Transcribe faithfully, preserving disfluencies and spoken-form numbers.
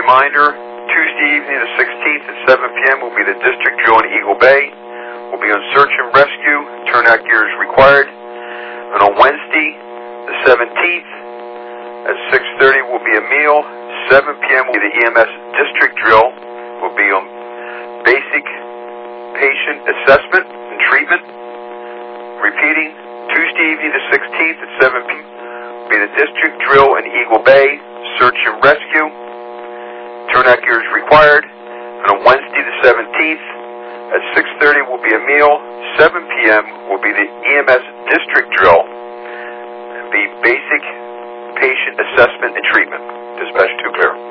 reminder, Tuesday evening the sixteenth at seven p m will be the district drill in Eagle Bay. We'll be on search and rescue. Turnout gear is required. And on Wednesday the seventeenth at six thirty will be a meal. seven p m will be the E M S district drill. Will be on basic patient assessment and treatment. Repeating, Tuesday evening the sixteenth at seven p m will be the district drill in Eagle Bay. Search and rescue. Turnout gear is required. And on Wednesday the seventeenth at six thirty will be a meal. seven p m will be the E M S district drill. The basic patient assessment and treatment. Dispatch two clear.